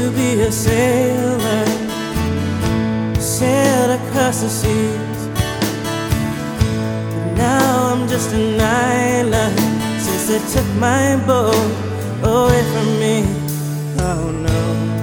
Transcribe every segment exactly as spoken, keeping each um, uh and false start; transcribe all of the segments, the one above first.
to be a sailor, sailed across the seas, but now I'm just an island since they took my boat away from me. Oh no.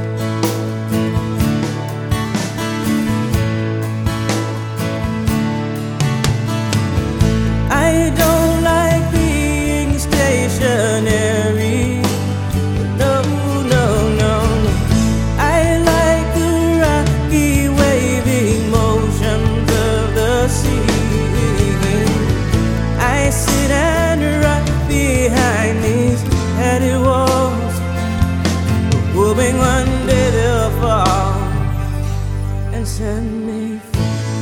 I don't like being stationary. No, no, no, no. I like the rocky, waving motions of the sea. I sit and rock behind these heady walls, hoping one day they'll fall and set me free.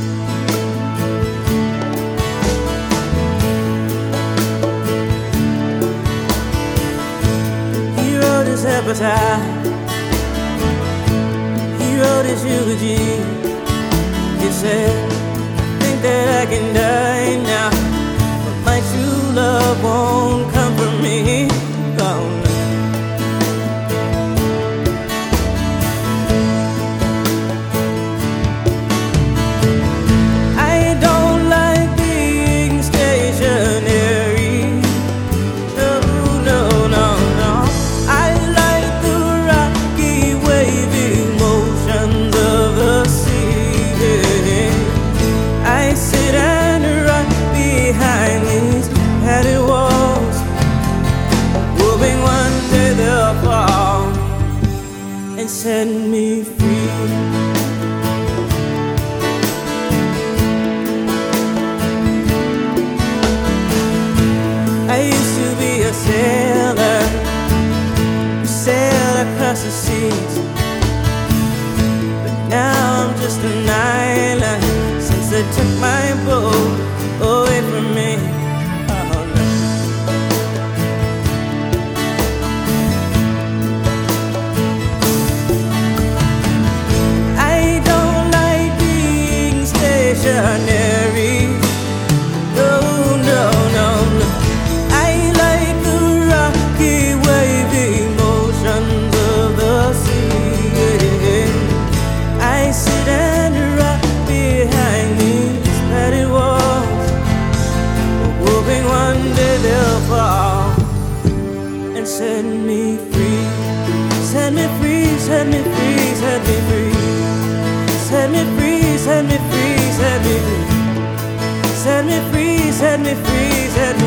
His epitaph, he wrote his eulogy. He said, I think that I can die now, but my true love won't come from me. Oh, no. I don't like being stationary. No, no, no, no. I and set me free. I used to be a sailor who sailed across the seas, but now I'm just an island since they took my boat away from me. Stationary. No, no, no, no. I like the rocky, wavy motions of the sea. I sit and rock behind these petty walls, hoping one day they'll fall and set me free. Set me free, set me free, set me free. Set me free, set me free, set me free, set me free, set me free, set me free.